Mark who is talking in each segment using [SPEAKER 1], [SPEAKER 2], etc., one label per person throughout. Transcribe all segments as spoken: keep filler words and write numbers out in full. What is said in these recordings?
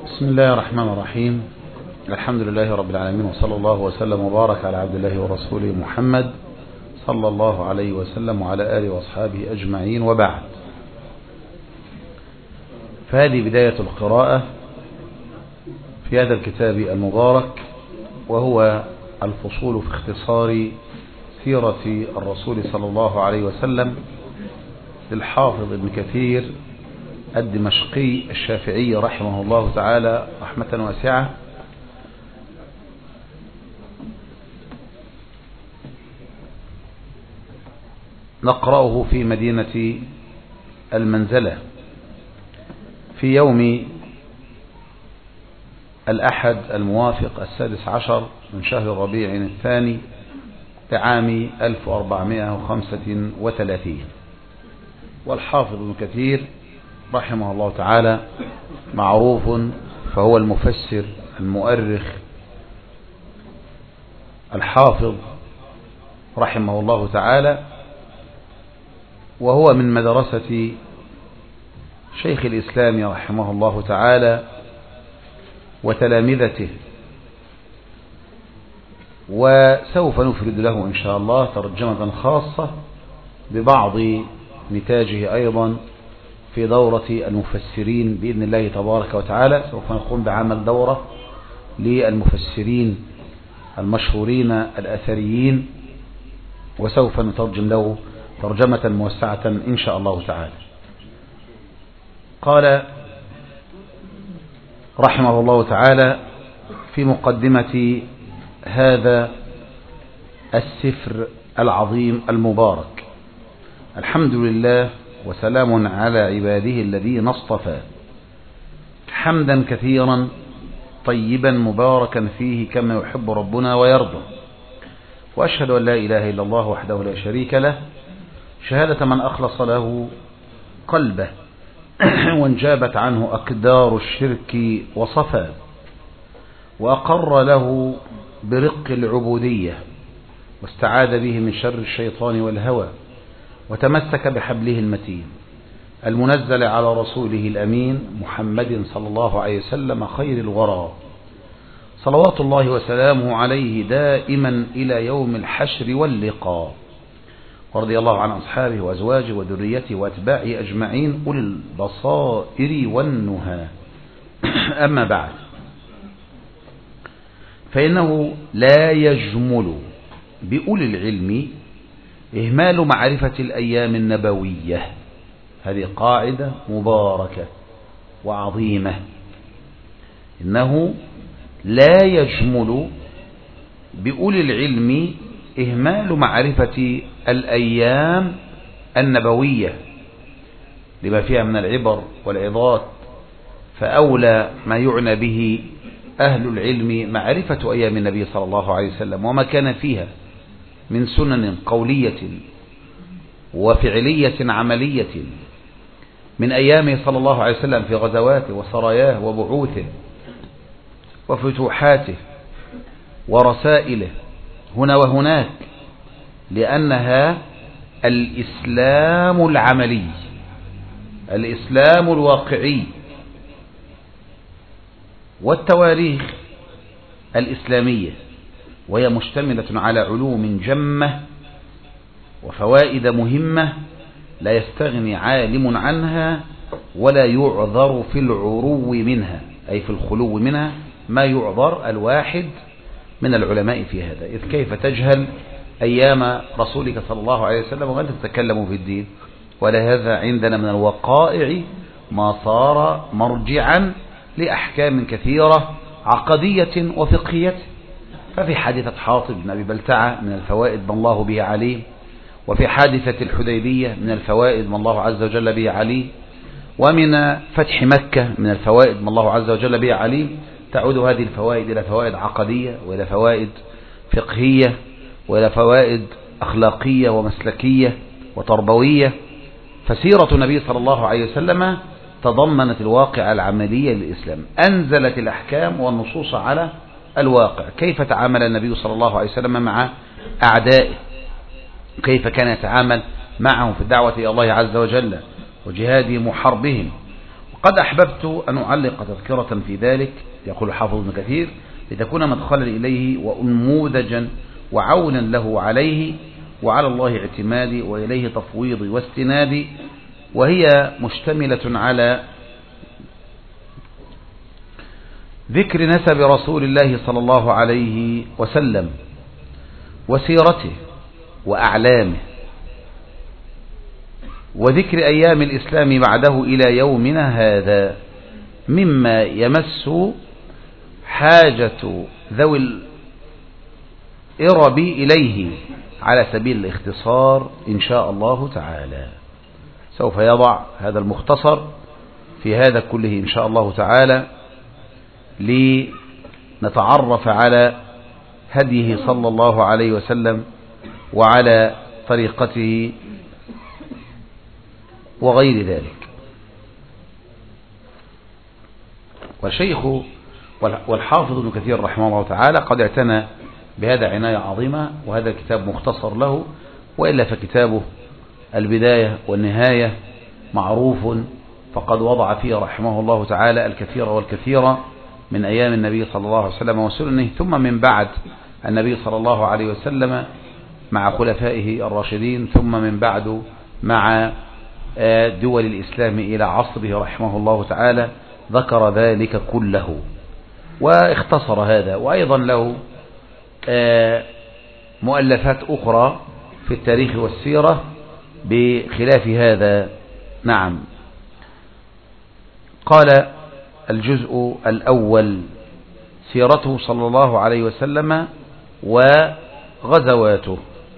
[SPEAKER 1] بسم الله الرحمن الرحيم. الحمد لله رب العالمين، وصلى الله وسلم وبارك على عبد الله ورسوله محمد صلى الله عليه وسلم وعلى آله وأصحابه أجمعين، وبعد. فهذه بداية القراءة في هذا الكتاب المبارك، وهو الفصول في اختصار سيرة الرسول صلى الله عليه وسلم للحافظ ابن كثير الدمشقي الشافعي رحمه الله تعالى رحمة واسعة. نقرأه في مدينة المنزلة في يوم الأحد الموافق السادس عشر من شهر ربيع الثاني لعام ألف وأربعمائة وخمسة وثلاثين. والحافظ ابن كثير رحمه الله تعالى معروف، فهو المفسر المؤرخ الحافظ رحمه الله تعالى، وهو من مدرسة شيخ الإسلام رحمه الله تعالى وتلامذته، وسوف نفرد له إن شاء الله ترجمة خاصة ببعض نتاجه أيضا في دورة المفسرين بإذن الله تبارك وتعالى. سوف نقوم بعمل دورة للمفسرين المشهورين الأثريين، وسوف نترجم له ترجمة موسعة إن شاء الله تعالى. قال رحمه الله تعالى في مقدمة هذا السفر العظيم المبارك: الحمد لله وسلام على عباده الذين اصطفى، حمدا كثيرا طيبا مباركا فيه كما يحب ربنا ويرضى. وأشهد أن لا إله إلا الله وحده لا شريك له، شهادة من أخلص له قلبه وانجابت عنه أكدار الشرك وصفى، وأقر له برق العبودية، واستعاذ به من شر الشيطان والهوى، وتمسك بحبله المتين المنزل على رسوله الأمين محمد صلى الله عليه وسلم خير الورى، صلوات الله وسلامه عليه دائما إلى يوم الحشر واللقاء. ورضي الله عن أصحابه وأزواجه وذريته وأتباعه أجمعين أولي البصائر والنهى. أما بعد، فإنه لا يجمل بأولي العلم إهمال معرفة الأيام النبوية. هذه قاعدة مباركة وعظيمة. إنه لا يجمل بأولي العلم إهمال معرفة الأيام النبوية لما فيها من العبر والعظات، فأولى ما يعنى به أهل العلم معرفة أيام النبي صلى الله عليه وسلم وما كان فيها من سنن قولية وفعلية عملية من أيامه صلى الله عليه وسلم في غزواته وسراياه وبعوثه وفتوحاته ورسائله هنا وهناك، لأنها الإسلام العملي، الإسلام الواقعي. والتواريخ الإسلامية وهي مشتملة على علوم جمة وفوائد مهمة لا يستغني عالم عنها ولا يعذر في العرو منها، أي في الخلو منها ما يعذر الواحد من العلماء في هذا. إذ كيف تجهل أيام رسولك صلى الله عليه وسلم وأنت تتكلم في الدين؟ ولهذا عندنا من الوقائع ما صار مرجعا لأحكام كثيرة عقدية وفقهية. ففي حادثة حاطب بن أبي بلتعة من الفوائد ما الله به عليه، وفي حادثة الحديبية من الفوائد ما الله عز وجل به عليه، ومن فتح مكة من الفوائد ما الله عز وجل به عليه. تعود هذه الفوائد إلى فوائد عقدية، وإلى فوائد فقهية، وإلى فوائد أخلاقية ومسلكية وتربوية. فسيرة النبي صلى الله عليه وسلم تضمنت الواقع العملي للإسلام، أنزلت الأحكام والنصوص على الواقع. كيف تعامل النبي صلى الله عليه وسلم مع أعدائه، كيف كان يتعامل معهم في الدعوة إلى الله عز وجل وجهادهم وحربهم، قد أحببت أن أعلق تذكرة في ذلك، يقول حافظ ابن كثير، لتكون مدخلا إليه ونموذجا وعونا له عليه وعلى الله اعتمادي وإليه تفويضي واستنادي، وهي مشتملة على ذكر نسب رسول الله صلى الله عليه وسلم وسيرته وأعلامه، وذكر أيام الإسلام بعده إلى يومنا هذا، مما يمس حاجة ذوي الإرب إليه على سبيل الاختصار إن شاء الله تعالى. سوف يضع هذا المختصر في هذا كله إن شاء الله تعالى لنتعرف على هديه صلى الله عليه وسلم وعلى طريقته وغير ذلك. والشيخ والحافظ ابن كثير رحمه الله تعالى قد اعتنى بهذا عناية عظيمة، وهذا الكتاب مختصر له، وإلا فكتابه البداية والنهاية معروف، فقد وضع فيه رحمه الله تعالى الكثير والكثير من أيام النبي صلى الله عليه وسلم وسننه، ثم من بعد النبي صلى الله عليه وسلم مع خلفائه الراشدين، ثم من بعد مع دول الإسلام إلى عصره رحمه الله تعالى، ذكر ذلك كله واختصر هذا. وأيضا له مؤلفات أخرى في التاريخ والسيرة بخلاف هذا. نعم. قال الجزء الأول: سيرته صلى الله عليه وسلم وغزواته.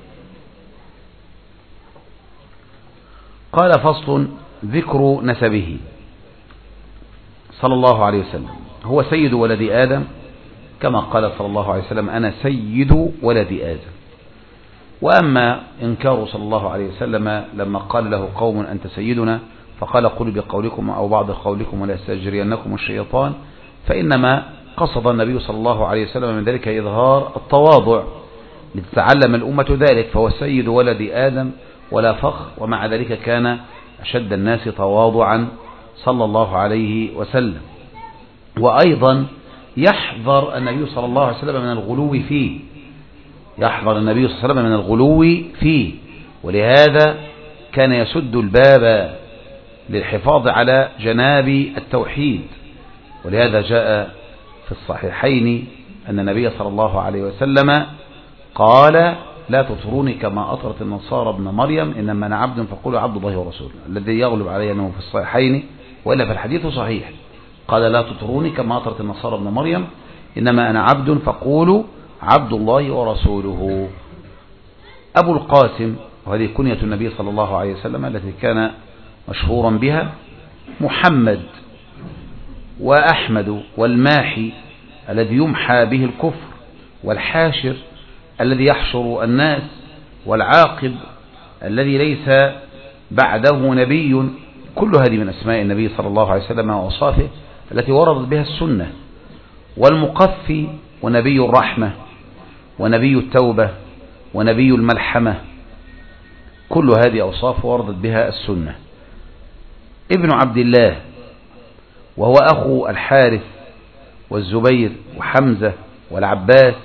[SPEAKER 1] قال: فصل: ذكر نسبه صلى الله عليه وسلم. هو سيد ولد آدم، كما قال صلى الله عليه وسلم: أنا سيد ولد آدم. وأما إنكار صلى الله عليه وسلم لما قال له قوم أنت سيدنا، فقال: قل بقولكم أو بعض قولكم ولا يستجرينكم الشيطان، فإنما قصد النبي صلى الله عليه وسلم من ذلك إظهار التواضع لتتعلم الأمة ذلك، فهو سيد ولد آدم ولا فخر، ومع ذلك كان أشد الناس تواضعا صلى الله عليه وسلم. وأيضا يحذر النبي صلى الله عليه وسلم من الغلو فيه، يحذر النبي صلى الله عليه وسلم من الغلو فيه، ولهذا كان يسد الباب للحفاظ على جناب التوحيد. ولهذا جاء في الصحيحين أن النبي صلى الله عليه وسلم قال: لا تطروني كما أطرت النصارى ابن مريم، إنما أنا عبد فقولوا عبد الله ورسوله، الذي يغلب علي أنه في الصحيحين، وإلا فالحديث صحيح. قال: لا تطروني كما أطرت النصارى ابن مريم، إنما أنا عبد فقولوا عبد الله ورسوله. أبو القاسم، وهذه كنية النبي صلى الله عليه وسلم التي كان مشهورا بها، محمد وأحمد والماحي الذي يمحى به الكفر، والحاشر الذي يحشر الناس، والعاقب الذي ليس بعده نبي. كل هذه من أسماء النبي صلى الله عليه وسلم وأوصافه التي وردت بها السنة. والمقفي، ونبي الرحمة، ونبي التوبة، ونبي الملحمة، كل هذه أوصاف وردت بها السنة. ابن عبد الله، وهو أخو الحارث والزبير وحمزة والعباس،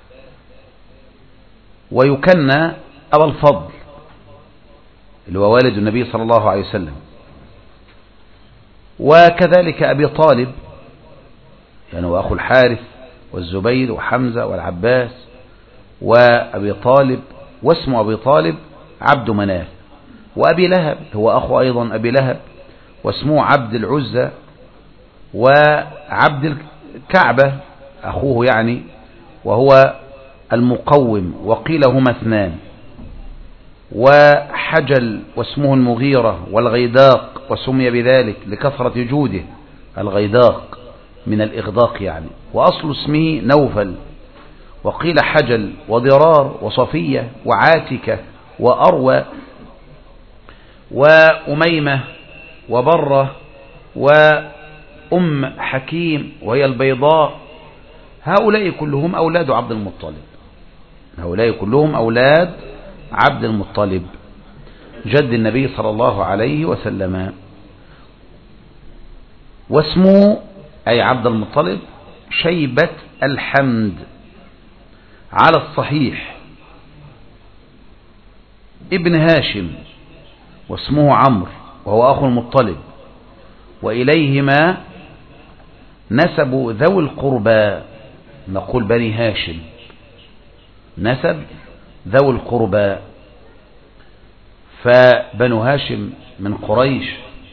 [SPEAKER 1] ويكنى أبا الفضل اللي هو والد النبي صلى الله عليه وسلم. وكذلك أبي طالب، يعني هو أخو الحارث والزبير وحمزة والعباس وأبي طالب، واسم أبي طالب عبد مناف. وأبي لهب هو أخو أيضا أبي لهب، واسمه عبد العزة، وعبد الكعبة أخوه يعني، وهو المقوم، وقيل هما اثنان. وحجل واسمه المغيرة، والغيداق وسمي بذلك لكثرة جوده، الغيداق من الإغداق يعني، وأصل اسمه نوفل. وقيل حجل وضرار وصفية وعاتكة وأروى وأميمة وبرة وأم حكيم وهي البيضاء. هؤلاء كلهم أولاد عبد المطلب، هؤلاء كلهم أولاد عبد واسمه أي عبد المطلب شيبة الحمد على الصحيح ابن هاشم، واسمه عمرو وهو أخو المطلب، وإليهما نسب ذوي القربى، نقول بني هاشم نسب ذوي القربى، فبنو هاشم من قريش،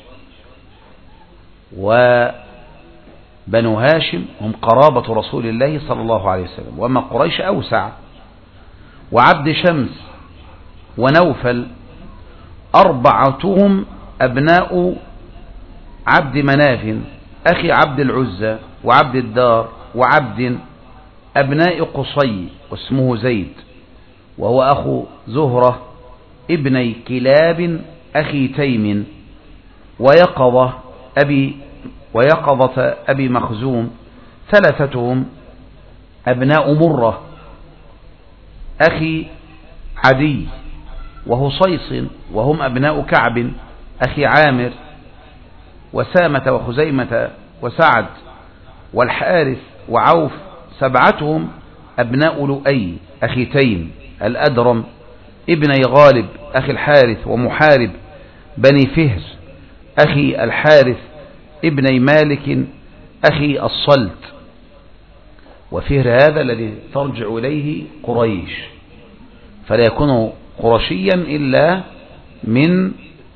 [SPEAKER 1] وبنو هاشم هم قرابة رسول الله صلى الله عليه وسلم، وأما قريش أوسع. وعبد شمس ونوفل أربعتهم أبناء عبد مناف أخي عبد العزى وعبد الدار وعبد أبناء قصي، واسمه زيد وهو أخو زهرة ابني كلاب أخي تيم، ويقظة أبي ويقظة أبي مخزوم، ثلاثتهم أبناء مرة أخي عدي وهصيص، وهم أبناء كعب أخي عامر، وسامة وخزيمة وسعد والحارث وعوف، سبعتهم أبناء لؤي أخي تيم الأدرم ابني غالب أخي الحارث، ومحارب بني فهر أخي الحارث ابني مالك أخي الصلت. وفهر هذا الذي ترجع إليه قريش، فلا يكون قرشيا إلا من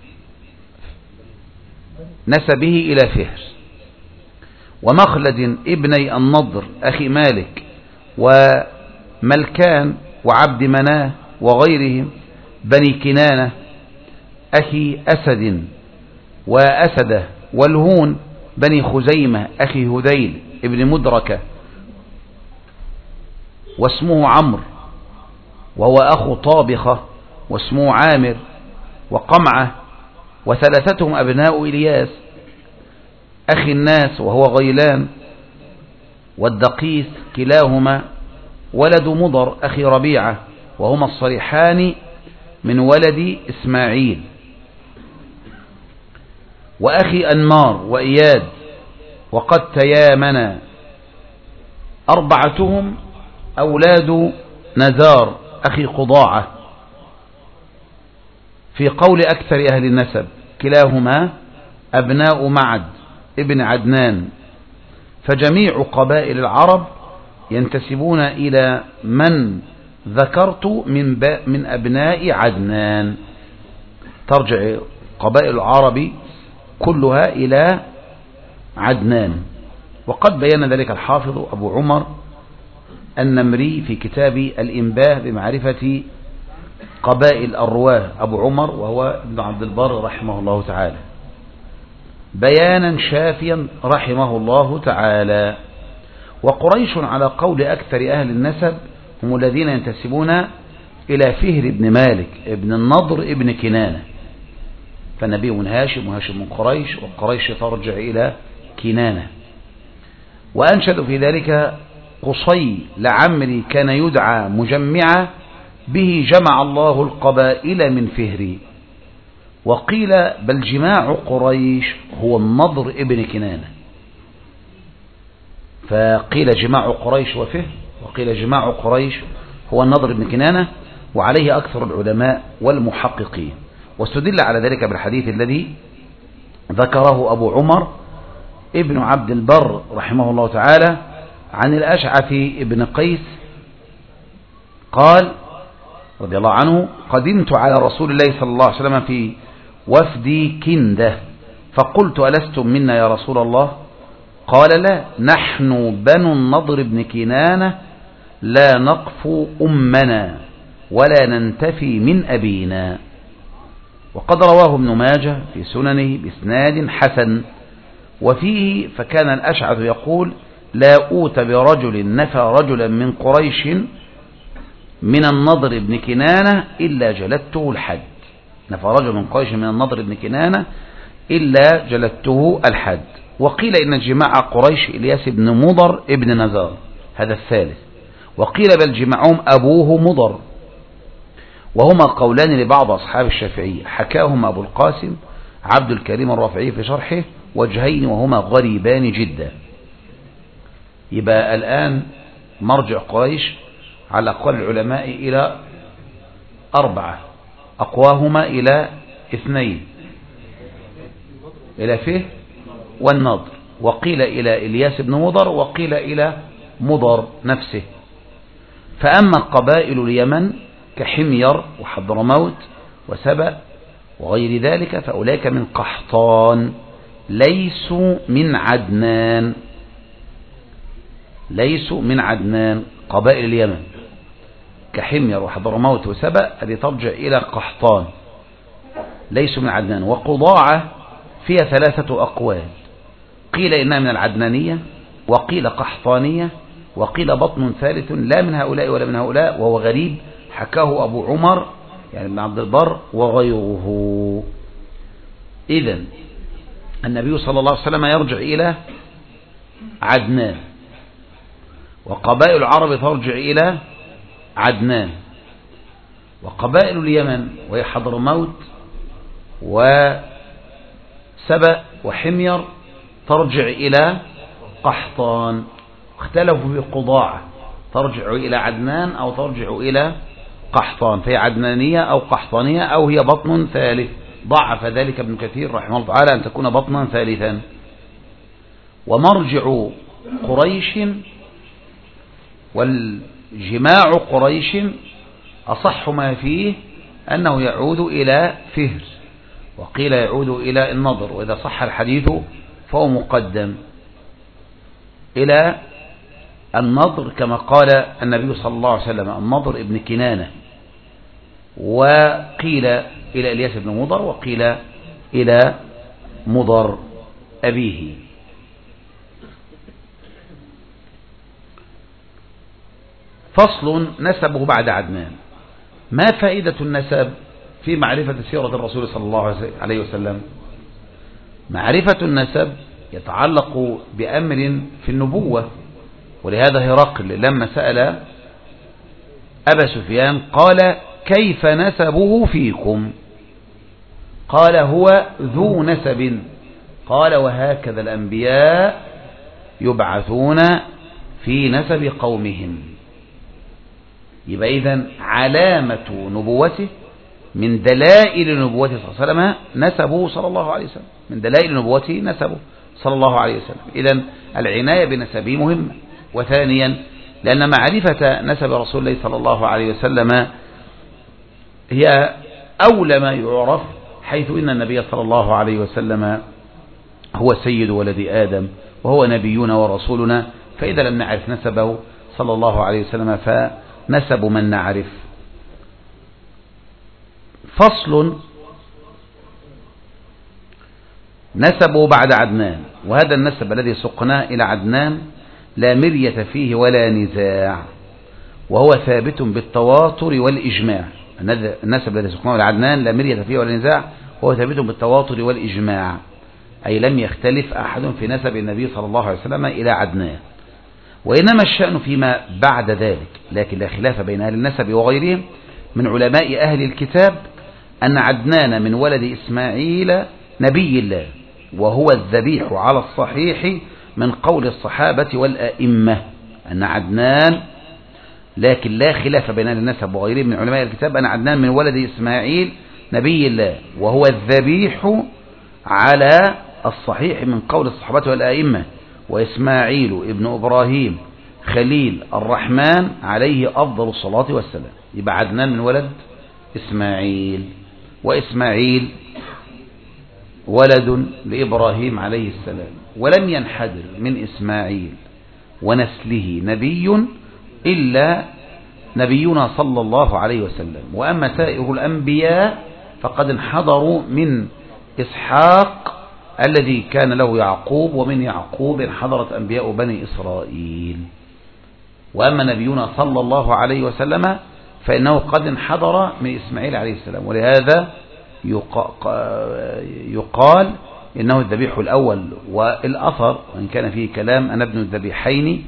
[SPEAKER 1] نسبه إلى فهر. ومخلد ابني النضر أخي مالك وملكان وعبد مناه وغيرهم بني كنانة أخي أسد وأسده، والهون بني خزيمة أخي هذيل ابن مدركة، واسمه عمرو وهو أخو طابخة، واسمه عامر وقمعة، وثلاثتهم أبناء إلياس أخي الناس وهو غيلان والدقيس، كلاهما ولد مضر أخي ربيعة، وهما الصريحان من ولد إسماعيل، وأخي أنمار وإياد، وقد تيامنا، أربعتهم أولاد نزار أخي قضاعة، في قول أكثر أهل النسب كلاهما أبناء معد ابن عدنان. فجميع قبائل العرب ينتسبون إلى من ذكرت من, من أبناء عدنان، ترجع قبائل العرب كلها إلى عدنان. وقد بيّن ذلك الحافظ أبو عمر النمري في كتاب الإنباه بمعرفة قبائل الرواه، أبو عمر وهو ابن عبد البر رحمه الله تعالى، بيانا شافيا رحمه الله تعالى. وقريش على قول أكثر أهل النسب هم الذين ينتسبون إلى فهر ابن مالك ابن النضر ابن كنانة، فالنبي من هاشم وهاشم من قريش، وقريش ترجع إلى كنانة. وأنشد في ذلك قصي لعمري كان يدعى مجمعا، به جمع الله القبائل من فهري. وقيل بل جماع قريش هو النضر ابن كنانة، فقيل جماع قريش وفهر، وقيل جماع قريش هو النضر ابن كنانة، وعليه أكثر العلماء والمحققين. واستدل على ذلك بالحديث الذي ذكره أبو عمر ابن عبد البر رحمه الله تعالى عن الأشعث ابن قيس قال رضي الله عنه: قدمت على رسول الله صلى الله عليه وسلم في وفد كندة، فقلت: ألستم منا يا رسول الله؟ قال: لا، نحن بنو النضر بن كنانة لا نقف أمنا ولا ننتفي من أبينا. وقد رواه ابن ماجه في سننه بإسناد حسن، وفيه: فكان الأشعث يقول: لا أوت برجل نفى رجلا من قريش من النضر بن كنانة إلا جلدته الحد. نفى رجل من قريش من النضر بن كنانة إلا جلدته الحد. وقيل إن جماع قريش إلياس بن مضر ابن نزار، هذا الثالث. وقيل بل جمعهم أبوه مضر، وهما قولان لبعض أصحاب الشافعي، حكاهما أبو القاسم عبد الكريم الرافعي في شرحه، وجهين وهما غريبان جدا. يبقى الآن مرجع قريش على أقوال العلماء إلى أربعة، أقواهما إلى اثنين، إلى فيه والنضر، وقيل إلى إلياس بن مضر، وقيل إلى مضر نفسه. فأما قبائل اليمن كحمير وحضرموت وسبأ وغير ذلك فأولئك من قحطان ليسوا من عدنان، ليسوا من عدنان. قبائل اليمن كحمير وحضرموت وسبأ هذه ترجع إلى قحطان، ليسوا من عدنان. وقضاعة فيها ثلاثة أقوال، قيل إنها من العدنانية، وقيل قحطانية، وقيل بطن ثالث لا من هؤلاء ولا من هؤلاء، وهو غريب حكاه أبو عمر يعني ابن عبد البر وغيره. إذن النبي صلى الله عليه وسلم يرجع إلى عدنان، وقبائل العرب ترجع إلى عدنان، وقبائل اليمن وهي حضرموت وسبأ وحمير ترجع إلى قحطان. اختلفوا في قضاعة ترجع إلى عدنان أو ترجع إلى قحطان، فهي عدنانية أو قحطانية أو هي بطن ثالث. ضعف ذلك ابن كثير رحمه الله تعالى أن تكون بطنا ثالثا. ومرجع قريش والجماع قريش أصح ما فيه أنه يعود إلى فهر، وقيل يعود إلى النضر، وإذا صح الحديث فهو مقدم إلى النضر كما قال النبي صلى الله عليه وسلم النضر ابن كنانة، وقيل إلى إلياس بن مضر، وقيل إلى مضر أبيه. فصل نسبه بعد عدنان. ما فائدة النسب في معرفة سيرة الرسول صلى الله عليه وسلم؟ معرفة النسب يتعلق بأمر في النبوة، ولهذا هرقل لما سأل أبا سفيان قال كيف نسبه فيكم؟ قال هو ذو نسب. قال وهكذا الأنبياء يبعثون في نسب قومهم. يبقى إذن علامة نبوته من دلائل نبوته صلى الله عليه وسلم نسبه صلى الله عليه وسلم، من دلائل نبوته نسبه صلى الله عليه وسلم. إذن العناية بنسبه مهمة. وثانيا لأن معرفة نسب رسول الله صلى الله عليه وسلم هي أولى ما يعرف، حيث إن النبي صلى الله عليه وسلم هو سيد ولد آدم وهو نبينا ورسولنا، فإذا لم نعرف نسبه صلى الله عليه وسلم فنسب من نعرف. فصل نسبه بعد عدنان. وهذا النسب الذي سقناه إلى عدنان لا مرية فيه ولا نزاع، وهو ثابت بالتواتر والإجماع. النسب الذي سقناه إلى عدنان لا مرية فيه ولا نزاع، وهو ثابت بالتواتر والإجماع، أي لم يختلف أحد في نسب النبي صلى الله عليه وسلم إلى عدنان. وإنما الشأن فيما بعد ذلك، لكن لا خلاف بين أهل النسب وغيرهم من علماء أهل الكتاب أن عدنان من ولد إسماعيل نبي الله، وهو الذبيح على الصحيح من قول الصحابة والأئمة أن عدنان، لكن لا خلاف بين أهل النسب وغيرهم من علماء الكتاب أن عدنان من ولد إسماعيل نبي الله، وهو الذبيح على الصحيح من قول الصحابة والأئمة، وإسماعيل ابن إبراهيم خليل الرحمن عليه أفضل الصلاة والسلام. يبقى عدنان من ولد إسماعيل، وإسماعيل ولد لإبراهيم عليه السلام، ولم ينحدر من إسماعيل ونسله نبي إلا نبينا صلى الله عليه وسلم. وأما سائر الأنبياء فقد انحدروا من إسحاق الذي كان له يعقوب، ومن يعقوب انحدرت أنبياء بني إسرائيل. وأما نبينا صلى الله عليه وسلم فإنه قد انحدر من إسماعيل عليه السلام، ولهذا يقال إنه الذبيح الأول. والأثر وإن كان فيه كلام أنا ابن الذبيحين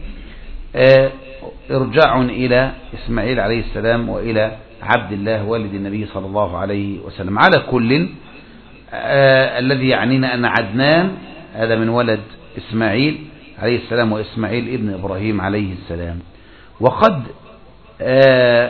[SPEAKER 1] ارجع إلى إسماعيل عليه السلام وإلى عبد الله والد النبي صلى الله عليه وسلم. على كل الذي يعنينا أن عدنان هذا من ولد إسماعيل عليه السلام وإسماعيل ابن إبراهيم عليه السلام. وقد آه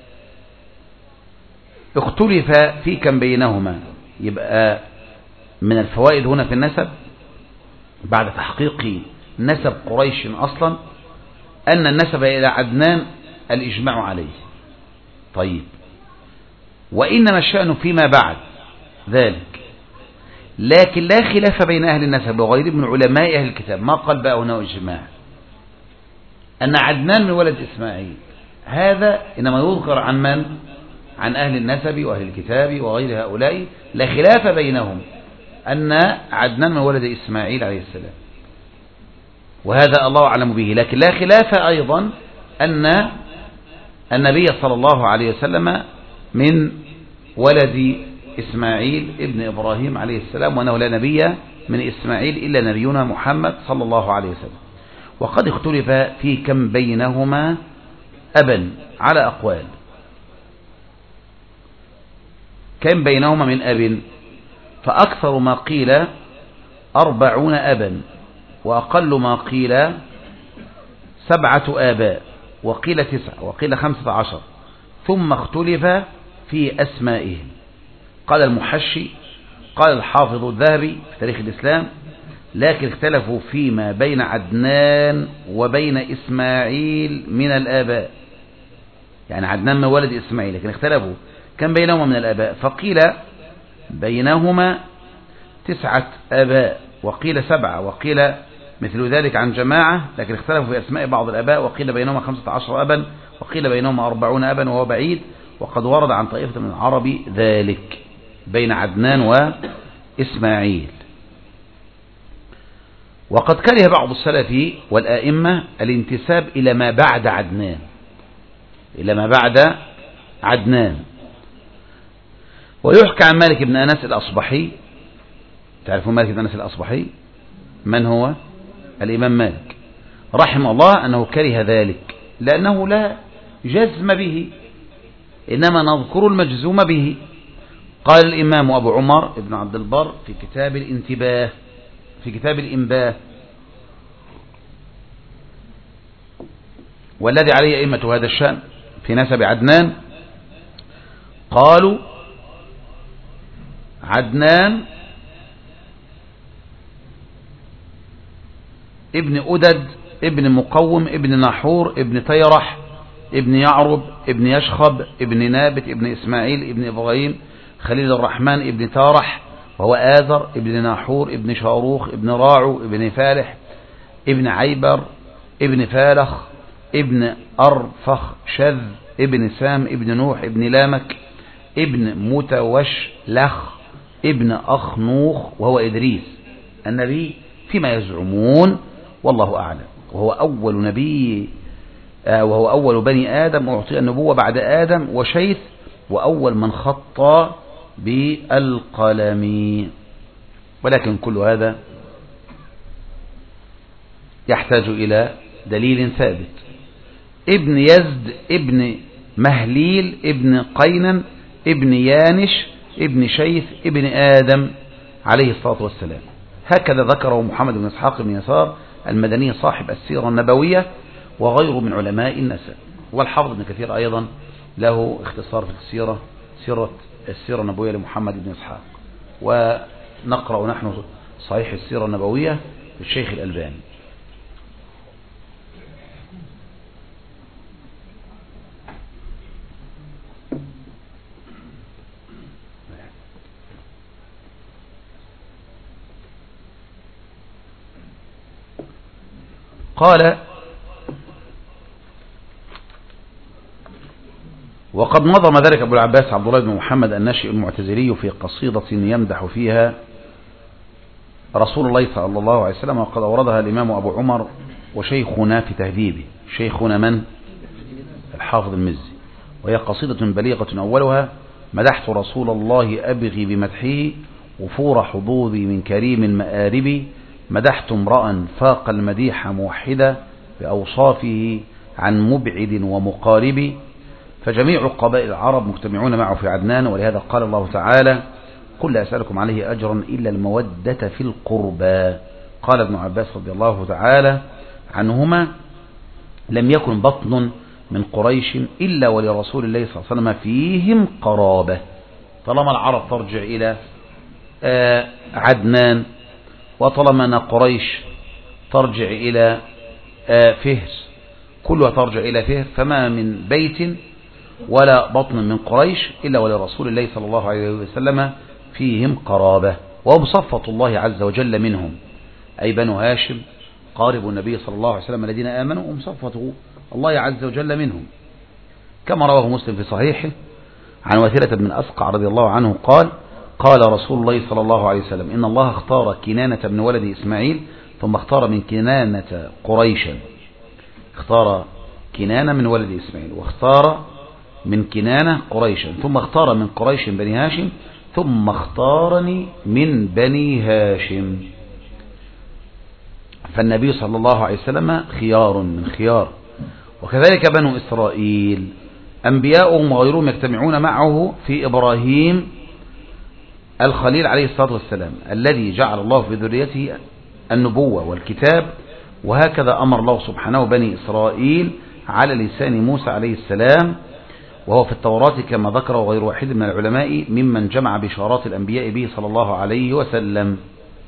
[SPEAKER 1] اختلف في كم بينهما. يبقى من الفوائد هنا في النسب بعد تحقيق نسب قريش أصلا أن النسب إلى عدنان الإجماع عليه. طيب، وإنما الشأن فيما بعد ذلك، لكن لا خلاف بين أهل النسب وغيرهم من علماء أهل الكتاب. ما قال بقى هنا إجماع أن عدنان من ولد إسماعيل، هذا إنما يذكر عن من؟ عن أهل النسب وأهل الكتاب وغير هؤلاء، لا خلاف بينهم أن عدنان من ولد إسماعيل عليه السلام، وهذا الله أعلم به. لكن لا خلاف أيضا أن النبي صلى الله عليه وسلم من ولد إسماعيل ابن إبراهيم عليه السلام، وأنه لا نبي من إسماعيل إلا نبينا محمد صلى الله عليه وسلم. وقد اختلف في كم بينهما أبا على أقوال. كم بينهما من أب؟ فأكثر ما قيل أربعون أبا، وأقل ما قيل سبعة آباء، وقيل تسعة، وقيل خمسة عشر. ثم اختلف في أسمائهم. قال المحشي، قال الحافظ الذهبي في تاريخ الإسلام: لكن اختلفوا فيما بين عدنان وبين إسماعيل من الآباء. يعني عدنان من ولد إسماعيل، لكن اختلفوا كم بينهما من الآباء. فقيل بينهما تسعة آباء، وقيل سبعة، وقيل مثل ذلك عن جماعة، لكن اختلفوا في أسماء بعض الآباء. وقيل بينهما خمسة عشر أبا، وقيل بينهما أربعون أبا، وهو بعيد. وقد ورد عن طائفة من العرب ذلك بين عدنان وإسماعيل. وقد كره بعض السلف والآئمة الانتساب إلى ما بعد عدنان، إلى ما بعد عدنان. ويحكى عن مالك بن أنس الأصبحي. تعرفون مالك بن أنس الأصبحي؟ من هو؟ الإمام مالك رحمه الله، أنه كره ذلك لأنه لا جزم به، إنما نذكر المجزوم به. قال الإمام أبو عمر ابن عبد البر في كتاب الانتباه في كتاب الإنباه: والذي عليه أئمة هذا الشأن في نسب عدنان قالوا: عدنان ابن أدد ابن مقوم ابن ناحور ابن تيرح ابن يعرب ابن يشخب ابن نابت ابن إسماعيل ابن إبراهيم خليل الرحمن ابن تارح، وهو آذر ابن ناحور ابن شاروخ ابن راعو ابن فالح ابن عيبر ابن فالخ ابن أرفخ شذ ابن سام ابن نوح ابن لامك ابن متوشلخ ابن أخنوخ، وهو إدريس النبي فيما يزعمون، والله أعلم. وهو أول نبي وهو أول بني آدم أعطي النبوة بعد آدم وشيث، وأول من خط بالقلم. ولكن كل هذا يحتاج إلى دليل ثابت. ابن يزد ابن مهليل ابن قينن ابن يانش ابن شيث ابن آدم عليه الصلاة والسلام. هكذا ذكره محمد بن إسحاق بن يسار المدني صاحب السيرة النبوية وغيره من علماء النسب. والحافظ ابن كثير أيضا له اختصار في السيرة، سيرة السيرة النبوية لمحمد بن إسحاق. ونقرأ نحن صحيح السيرة النبوية للشيخ الألباني. قال: وقد نظم ذلك أبو العباس عبد الله بن محمد الناشئ المعتزلي في قصيدة يمدح فيها رسول الله صلى الله عليه وسلم، وقد أوردها الإمام أبو عمر وشيخنا في تهذيبه. شيخنا من؟ الحافظ المزي. وهي قصيدة بليغة أولها: مدحت رسول الله أبغي بمدحه وفور حظوظي من كريم المآرب، مدحت امرأ فاق المديح موحدا بأوصافه عن مبعد ومقارب، فجميع قبائل العرب مجتمعون معه في عدنان. ولهذا قال الله تعالى: قل لا أسألكم عليه أجرا إلا المودة في القربى. قال ابن عباس رضي الله تعالى عنهما لم يكن بطن من قريش إلا ولرسول الله صلى الله عليه وسلم فيهم قرابة. طالما العرب ترجع إلى عدنان، وطالما أن قريش ترجع إلى فهس، كلها ترجع إلى فهس، فما من بيت ولا بطن من قريش إلا ولرسول الله صلى الله عليه وسلم فيهم قرابة، وهم صفة الله عز وجل منهم، أي بنو هاشم قارب النبي صلى الله عليه وسلم الذين آمنوا، هم صفة الله عز وجل منهم. كما رواه مسلم في صحيحه عن وثيلة بن أسقع رضي الله عنه قال قال رسول الله صلى الله عليه وسلم إن الله اختار كنانة من ولد إسماعيل ثم اختار من كنانة قريشا، اختار كنانة من ولد إسماعيل واختار من كنانة قريشا، ثم اختار من قريش بني هاشم، ثم اختارني من بني هاشم. فالنبي صلى الله عليه وسلم خيار من خيار. وكذلك بنو إسرائيل أنبياؤهم وغيرهم يجتمعون معه في إبراهيم الخليل عليه الصلاة والسلام الذي جعل الله في ذريته النبوة والكتاب، وهكذا أمر الله سبحانه بني إسرائيل على لسان موسى عليه السلام، وهو في التوراة كما ذكره غير واحد من العلماء ممن جمع بشارات الأنبياء به صلى الله عليه وسلم.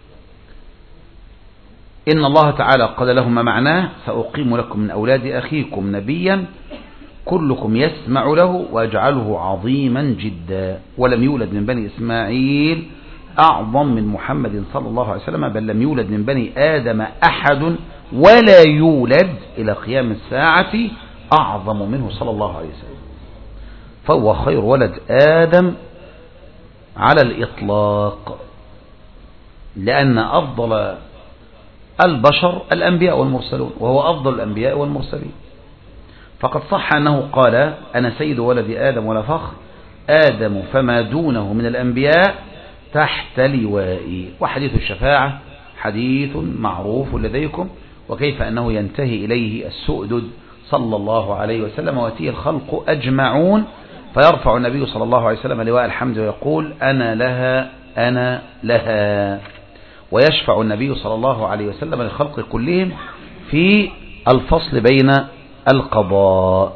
[SPEAKER 1] إن الله تعالى قال لهم ما معناه سأقيم لكم من أولاد أخيكم نبيا كلكم يسمع له وأجعله عظيما جدا، ولم يولد من بني إسماعيل أعظم من محمد صلى الله عليه وسلم، بل لم يولد من بني آدم أحد ولا يولد إلى قيام الساعة أعظم منه صلى الله عليه وسلم، فهو خير ولد آدم على الإطلاق، لأن أفضل البشر الأنبياء والمرسلون، وهو أفضل الأنبياء والمرسلين. فقد صح أنه قال أنا سيد ولد آدم ولا فخر، آدم فما دونه من الأنبياء تحت لوائي. وحديث الشفاعة حديث معروف لديكم، وكيف أنه ينتهي إليه السؤدد صلى الله عليه وسلم ويأتيه الخلق أجمعون، فيرفع النبي صلى الله عليه وسلم لواء الحمد ويقول أنا لها أنا لها، ويشفع النبي صلى الله عليه وسلم للخلق كلهم في الفصل بين القضاء.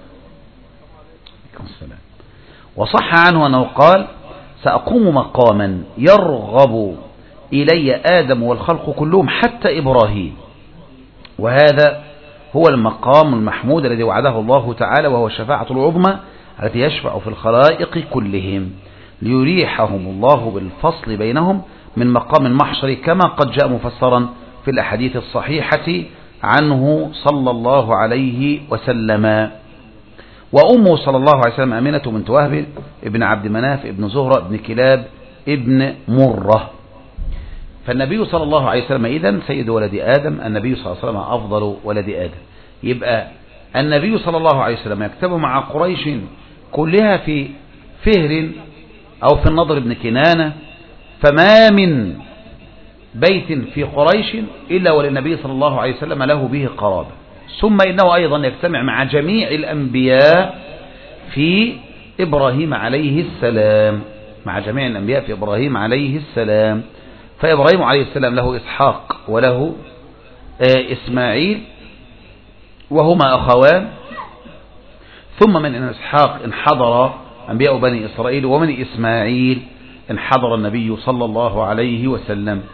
[SPEAKER 1] وصح عنه أنه قال سأقوم مقاما يرغب إلي آدم والخلق كلهم حتى إبراهيم، وهذا هو المقام المحمود الذي وعده الله تعالى، وهو الشفاعة العظمى التي يشفع في الخلائق كلهم ليريحهم الله بالفصل بينهم من مقام المحشر، كما قد جاء مفسرا في الأحاديث الصحيحة عنه صلى الله عليه وسلم. وأمه صلى الله عليه وسلم أمينة بنت وهب ابن عبد مناف ابن زهرة ابن كلاب ابن مرة. فالنبي صلى الله عليه وسلم إذن سيد ولد آدم، النبي صلى الله عليه وسلم أفضل ولد آدم. يبقى النبي صلى الله عليه وسلم يكتب مع قريش كلها في فهر أو في النضر بن كنانة، فما من بيت في قريش إلا وللنبي صلى الله عليه وسلم له به قرابة. ثم إنه أيضا يجتمع مع جميع الأنبياء في إبراهيم عليه السلام، مع جميع الأنبياء في إبراهيم عليه السلام. فإبراهيم عليه السلام له إسحاق وله إسماعيل وهما أخوان، ثم من إسحاق انحدر أنبياء بني إسرائيل، ومن إسماعيل انحدر النبي صلى الله عليه وسلم.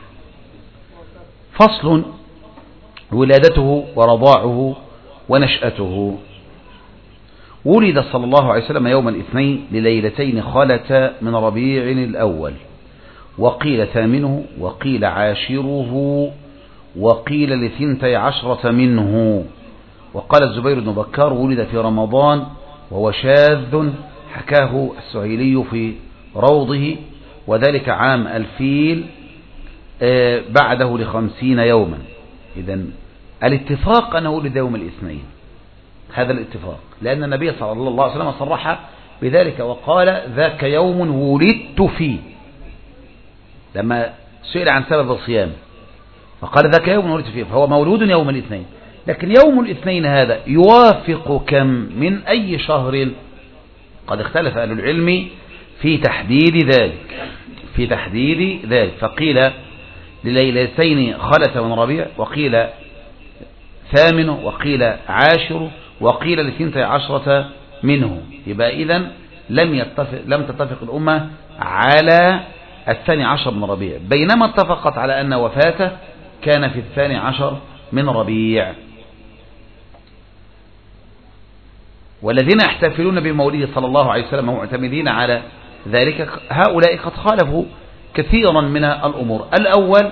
[SPEAKER 1] فصل: ولادته ورضاعه ونشأته. ولد صلى الله عليه وسلم يوم الاثنين لليلتين خالتا من ربيع الأول، وقيل ثامنه وقيل عاشره وقيل لثنتي عشرة منه. وقال الزبير بن بكار ولد في رمضان، وهو شاذ حكاه السهيلي في روضه، وذلك عام الفيل بعده لخمسين يوما. إذن الاتفاق أنه ولد يوم الاثنين، هذا الاتفاق، لأن النبي صلى الله عليه وسلم صرح بذلك وقال ذاك يوم ولدت فيه، لما سئل عن سبب الصيام فقال ذاك يوم ولدت فيه، فهو مولود يوم الاثنين. لكن يوم الاثنين هذا يوافق كم من أي شهر؟ قد اختلف أهل العلم في تحديد ذلك، في تحديد ذلك، فقيل لليلتين خلت من ربيع، وقيل ثامن، وقيل عاشر، وقيل لثنتي عشرة منه. يبقى إذن لم يتفق لم تتفق الأمة على الثاني عشر من ربيع، بينما اتفقت على أن وفاته كان في الثاني عشر من ربيع. والذين يحتفلون بمولده صلى الله عليه وسلم معتمدين على ذلك هؤلاء قد خالفوا كثيرا من الأمور. الأول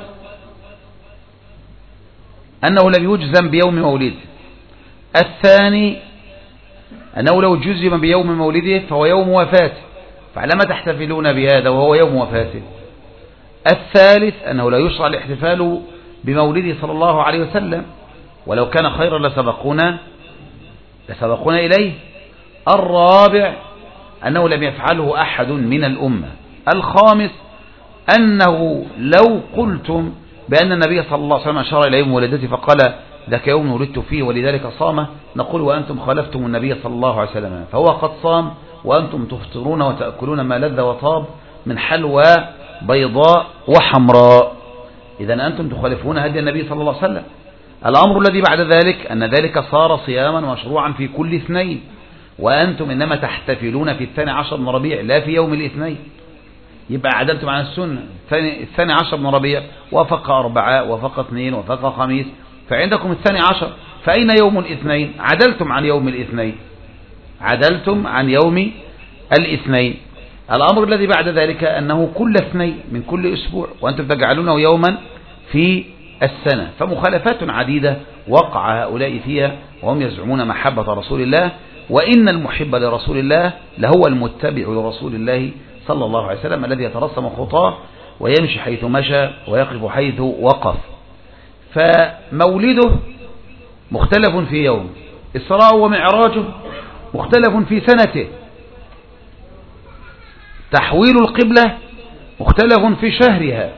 [SPEAKER 1] أنه لم يجزم بيوم مولده. الثاني أنه لو جزم بيوم مولده فهو يوم وفاته، فلما تحتفلون بهذا وهو يوم وفاته؟ الثالث أنه لا يشرع الاحتفال بمولده صلى الله عليه وسلم، ولو كان خيرا لسبقونا لسبقونا إليه. الرابع أنه لم يفعله أحد من الأمة. الخامس أنه لو قلتم بأن النبي صلى الله عليه وسلم أشار إلى يوم ولدته فقال ذاك يوم ولدت فيه ولذلك صام، نقول وأنتم خالفتم النبي صلى الله عليه وسلم، فهو قد صام وأنتم تفطرون وتأكلون ما لذ وطاب من حلوى بيضاء وحمراء. إذن أنتم تخالفون هدي النبي صلى الله عليه وسلم. الأمر الذي بعد ذلك أن ذلك صار صياما مشروعا في كل اثنين، وأنتم إنما تحتفلون في الثاني عشر من ربيع لا في يوم الاثنين، يبقى عدلتم عن السنة. الثاني عشر من ربيع وفق أربعاء وفق اثنين وفق خميس، فعندكم الثاني عشر، فأين يوم الاثنين؟ عدلتم عن يوم الاثنين، عدلتم عن يوم الاثنين. الأمر الذي بعد ذلك أنه كل اثنين من كل أسبوع، وأنتم تجعلونه يوما في السنة، فمخالفات عديدة وقع هؤلاء فيها وهم يزعمون محبة رسول الله، وإن المحب لرسول الله لهو المتبع لرسول الله صلى الله عليه وسلم الذي يترسم خطاه ويمشي حيث مشى ويقف حيث وقف. فمولده مختلف في يوم، إسراء ومعراجه مختلف في سنته، تحويل القبلة مختلف في شهرها،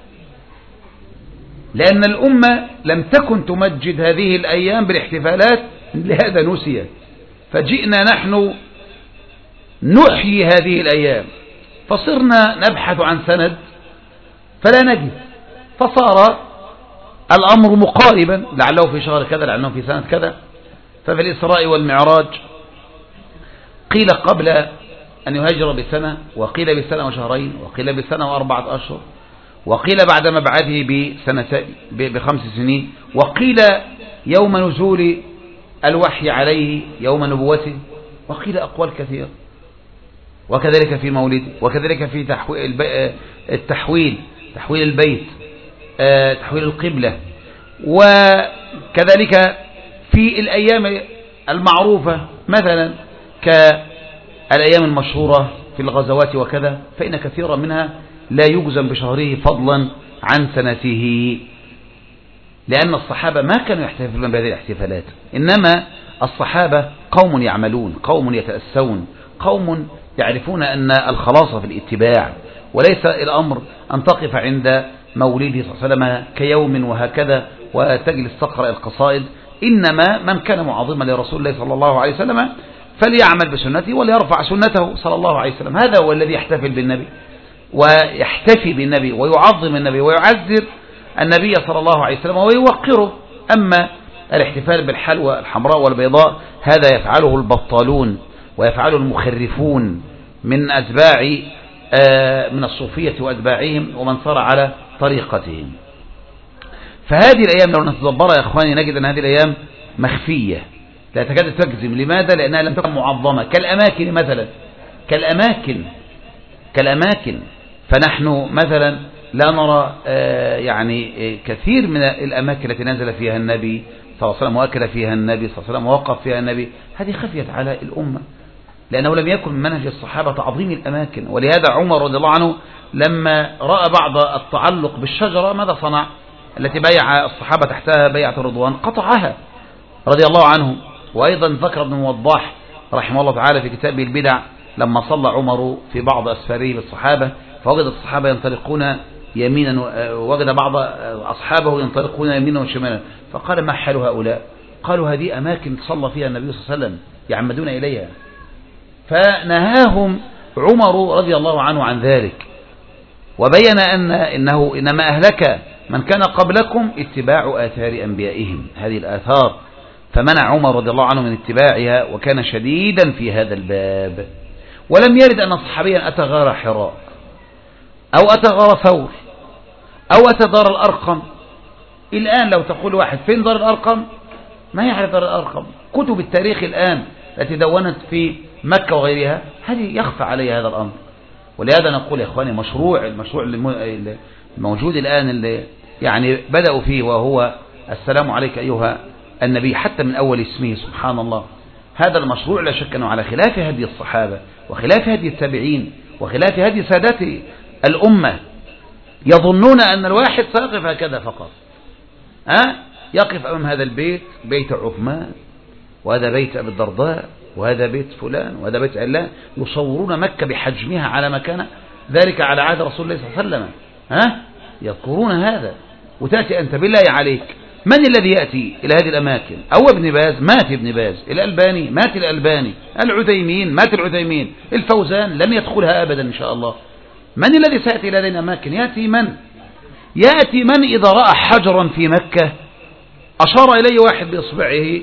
[SPEAKER 1] لأن الأمة لم تكن تمجد هذه الأيام بالاحتفالات، لهذا نسيت، فجئنا نحن نحيي هذه الأيام، فصرنا نبحث عن سند فلا نجد، فصار الأمر مقاربا، لعله في شهر كذا لعله في سنة كذا. ففي الإسراء والمعراج قيل قبل أن يهاجر بسنة، وقيل بسنة وشهرين، وقيل بسنة وأربعة أشهر، وقيل بعد مبعثه بسنة بخمس سنين، وقيل يوم نزول الوحي عليه يوم نبوته، وقيل أقوال كثيرة. وكذلك في مولده، وكذلك في تحويل التحويل تحويل البيت، تحويل القبلة، وكذلك في الأيام المعروفة مثلا كالأيام المشهورة في الغزوات وكذا، فإن كثيرا منها لا يجزم بشهره فضلا عن سنته، لأن الصحابة ما كانوا يحتفلون بهذه الاحتفالات، إنما الصحابة قوم يعملون، قوم يتأسون، قوم يعرفون أن الخلاص في الاتباع، وليس الأمر أن تقف عند مولده صلى الله عليه وسلم كيوم وهكذا وتجلس تقرأ القصائد، إنما من كان معظما لرسول الله صلى الله عليه وسلم فليعمل بسنته وليرفع سنته صلى الله عليه وسلم. هذا هو الذي يحتفل بالنبي ويحتفي بالنبي ويعظم النبي ويعزر النبي صلى الله عليه وسلم ويوقره. أما الاحتفال بالحلوى الحمراء والبيضاء هذا يفعله البطالون ويفعله المخرفون من أتباع من الصوفية وأتباعهم ومن صار على طريقتهم. فهذه الأيام لو نتدبرها يا إخواني نجد أن هذه الأيام مخفية لا تكاد تجزم. لماذا؟ لأنها لم تكن معظمة كالأماكن مثلا، كالأماكن كالأماكن فنحن مثلا لا نرى يعني كثير من الأماكن التي نزل فيها النبي صلى الله عليه وسلم وأكل فيها النبي صلى الله عليه وسلم ووقف فيها النبي، هذه خفيت على الأمة لأنه لم يكن من منهج الصحابة تعظيم الأماكن. ولهذا عمر رضي الله عنه لما رأى بعض التعلق بالشجرة ماذا صنع؟ التي بيع الصحابة تحتها بيعة الرضوان قطعها رضي الله عنه. وأيضا ذكر ابن وضاح رحمه الله تعالى في كتابه البدع لما صلى عمر في بعض أسفاره بالصحابة فوجد الصحابة ينطلقون يمينا، وجد بعض أصحابه ينطلقون يمينا وشمالا، فقال ما حال هؤلاء؟ قالوا هذه أماكن صلى فيها النبي صلى الله عليه وسلم يعمدون إليها، فنهاهم عمر رضي الله عنه عن ذلك. وبين أن إنه إنما أهلك من كان قبلكم اتباع آثار أنبيائهم، هذه الآثار، فمنع عمر رضي الله عنه من اتباعها وكان شديدا في هذا الباب. ولم يرد أن صحابيا أتى غار حراء أو أتى غار ثور أو أتى دار الأرقم. الآن لو تقول واحد فين دار الأرقم ما يعرف دار الأرقم. كتب التاريخ الآن التي دونت في مكة وغيرها هذه يخفى عليها هذا الأمر. ولهذا نقول يا إخواني مشروع المشروع الموجود الآن اللي يعني بدأوا فيه وهو السلام عليك أيها النبي حتى من أول اسمه سبحان الله، هذا المشروع لا شك أنه على خلاف هدي الصحابة وخلاف هدي التابعين وخلاف هدي سادات الأمة. يظنون أن الواحد سيقف هكذا فقط، أه؟ يقف أمام هذا البيت بيت عثمان وهذا بيت أبي الدرداء وهذا بيت فلان وهذا بيت علان، يصورون مكة بحجمها على مكانه، ذلك على عهد رسول الله صلى الله عليه وسلم، ها؟ يذكرون هذا. وتأتي أنت بالله عليك من الذي يأتي إلى هذه الأماكن؟ أو ابن باز مات ابن باز، الألباني مات الألباني، العثيمين مات العثيمين، الفوزان لم يدخلها أبدا إن شاء الله. من الذي سيأتي إلى هذه الأماكن؟ يأتي من؟ يأتي من إذا رأى حجرا في مكة أشار إليه واحد بإصبعه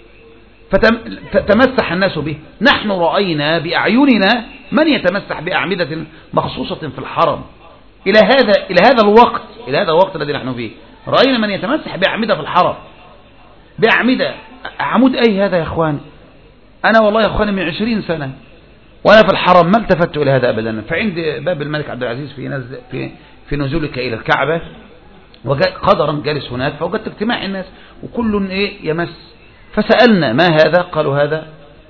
[SPEAKER 1] فتمسح الناس به. نحن رأينا بأعيننا من يتمسح بأعمدة مخصوصة في الحرم إلى هذا إلى هذا الوقت إلى هذا الوقت الذي نحن فيه، رأينا من يتمسح بأعمدة في الحرم، بأعمدة. عمود أي هذا يا أخوان؟ أنا والله يا أخواني من عشرين سنة وأنا في الحرم ما التفت إلى هذا أبدا. فعند باب الملك عبد العزيز في نزل في في نزولك إلى الكعبة وقدرا جالس هناك، فوجدت اجتماع الناس وكل إيه يمس، فسألنا ما هذا؟ قالوا هذا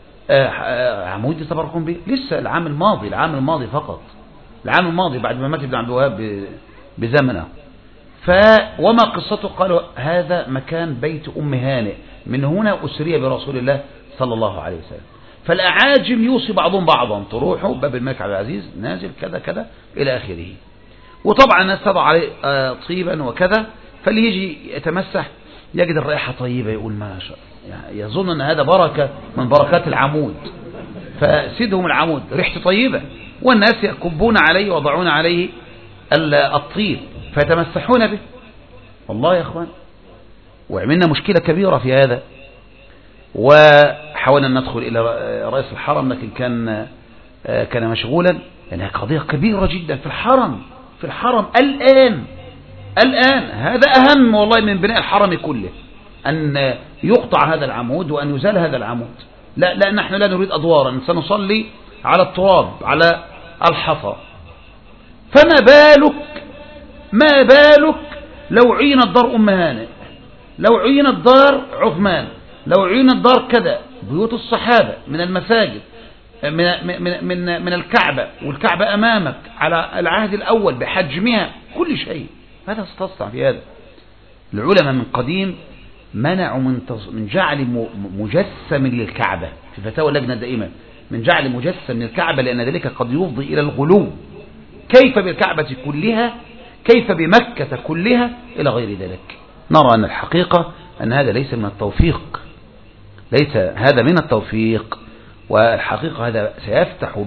[SPEAKER 1] عمود يتبركون به. لسه العام الماضي العام الماضي فقط العام الماضي بعد ما مات ابن عبد الوهاب بزمنه. ف وما قصته؟ قالوا هذا مكان بيت أم هانئ، من هنا أسري برسول الله صلى الله عليه وسلم. فالأعاجم يوصي بعضهم بعضا تروحوا باب الملك عبد العزيز نازل كذا كذا إلى آخره. وطبعا الناس تضع عليه طيبا وكذا، فاللي يجي يتمسح يجد الرائحة طيبة يقول ما شاء الله، يعني يظن أن هذا بركة من بركات العمود، فسيدهم العمود ريحته طيبة، والناس يكبون عليه ويضعون عليه الطيب فيتمسحون به. والله يا أخوان وعملنا مشكلة كبيرة في هذا، وحاولنا أن ندخل إلى رئيس الحرم لكن كان كان مشغولا، يعني قضية كبيرة جدا في الحرم في الحرم الآن الآن هذا أهم والله من بناء الحرم كله، أن يقطع هذا العمود وأن يزال هذا العمود. لا لا نحن لا نريد أدوارا، سنصلي على التراب على الحصى. فما بالك ما بالك لو عينت دار أم هانئ، لو عينت دار عثمان، لو عينت دار كذا، بيوت الصحابة من المساجد من من من من الكعبة، والكعبة أمامك على العهد الأول بحجمها كل شيء، ماذا ستصنع في هذا؟ العلماء من قديم منعوا من من جعل مجسم للكعبة في فتاوى اللجنة دائما، من جعل مجسم للكعبة، لأن ذلك قد يفضي إلى الغلو. كيف بالكعبة كلها؟ كيف بمكة كلها؟ إلى غير ذلك. نرى أن الحقيقة أن هذا ليس من التوفيق، ليس هذا من التوفيق، والحقيقة هذا سيفتح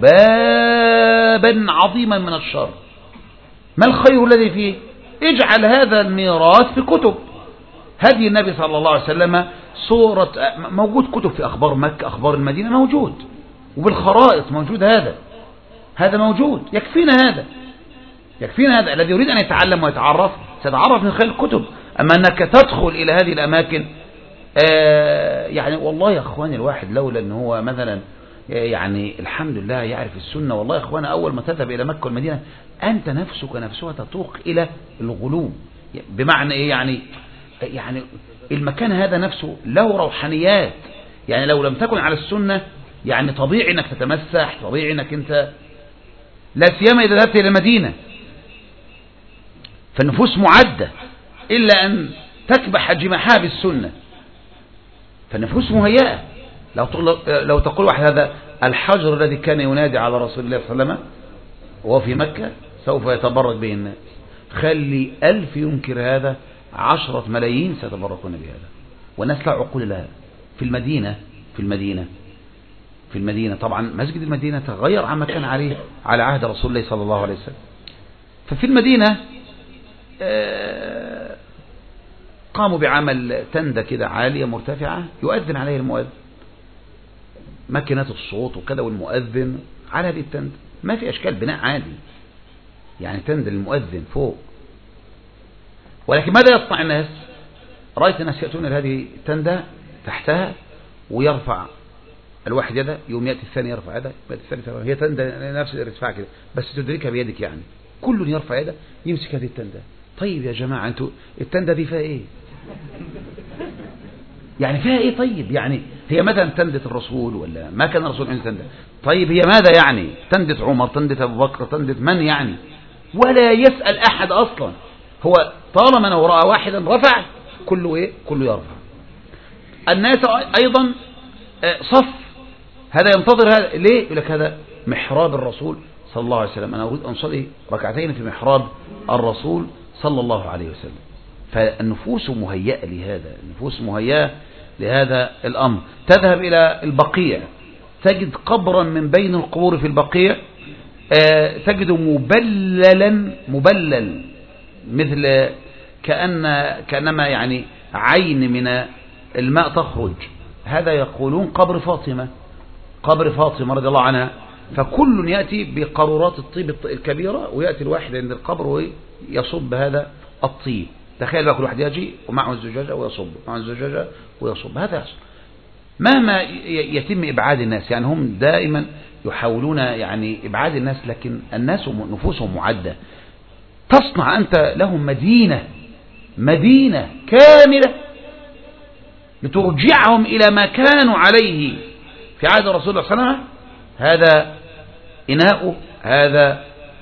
[SPEAKER 1] بابا عظيما من الشر. ما الخير الذي فيه؟ اجعل هذا الميراث في كتب هدي النبي صلى الله عليه وسلم، صورة موجود كتب في أخبار مكة أخبار المدينة موجود، وبالخرائط موجود، هذا هذا موجود، يكفينا هذا يكفينا هذا. الذي يريد أن يتعلم ويتعرف سيتعرف من خلال الكتب. أما أنك تدخل إلى هذه الأماكن آه يعني والله يا أخواني الواحد لولا أنه هو مثلا يعني الحمد لله يعرف السنة، والله يا أخواني أول ما تذهب إلى مكة والمدينة أنت نفسك نفسها تتوق إلى الغلو. بمعنى إيه؟ يعني يعني المكان هذا نفسه له روحانيات، يعني لو لم تكن على السنة يعني طبيعي أنك تتمسح، طبيعي أنك أنت لا سيما إذا ذهبت إلى المدينة، فالنفوس معدة إلا أن تكبح جماحها بالسنة، فالنفوس مهيئة. لو لو تقول واحد هذا الحجر الذي كان ينادي على رسول الله صلى الله عليه وسلم وهو في مكة سوف يتبرك به الناس، خلي ألف ينكر هذا عشرة ملايين سيتبركون بهذا، والناس لا عقول لها. في المدينة في المدينة في المدينة طبعا مسجد المدينة تغير عما كان عليه على عهد رسول الله صلى الله عليه وسلم. ففي المدينة قاموا بعمل تندة كده عالية مرتفعة يؤذن عليه المؤذن، ماكينات الصوت وكده، والمؤذن على هذه التندة، ما في أشكال بناء عادي يعني تندة للمؤذن فوق. ولكن ماذا يصنع الناس؟ رأيت الناس يأتون إلى هذه التندة تحتها ويرفع الواحد يده، يوم يأتي الثاني يرفع يده، يأتي الثالث يرفع. هي تندة نفس الارتفاع كده بس تدركها بيدك، يعني كل يرفع يده يمسك هذه التندة. طيب يا جماعة انتوا التندة دي فيها ايه؟ يعني فيها ايه؟ طيب يعني هي مثلا تندة الرسول ولا ما كان الرسول عنده تندة؟ طيب هي ماذا يعني؟ تندة عمر، تندة ابو بكر، تندة من يعني؟ ولا يسأل احد اصلا، هو طالما انه رأى واحدا رفع كله ايه؟ كله يرفع. الناس ايضا صف، هذا ينتظر هذا ليه؟ يقول لك هذا محراب الرسول صلى الله عليه وسلم، انا اريد ان اصلي ركعتين في محراب الرسول صلى الله عليه وسلم. فالنفوس مهيئة لهذا، النفوس مهيئة لهذا الأمر. تذهب إلى البقيع تجد قبرا من بين القبور في البقيع، آه تجد مبللا مبلل مثل كأن كأنما يعني عين من الماء تخرج، هذا يقولون قبر فاطمة، قبر فاطمة رضي الله عنها. فكل يأتي بقارورات الطيب الكبيرة، ويأتي الواحد عند القبر ويصب هذا الطيب. تخيل بقى كل واحد يجي ومعه الزجاجة ويصب، معه الزجاجة ويصب، هذا يحصل. مهما يتم إبعاد الناس، يعني هم دائما يحاولون يعني إبعاد الناس، لكن الناس نفوسهم معدة. تصنع أنت لهم مدينة مدينة كاملة لترجعهم إلى ما كانوا عليه في عهد الرسول صلى الله عليه وسلم، هذا إناؤه، هذا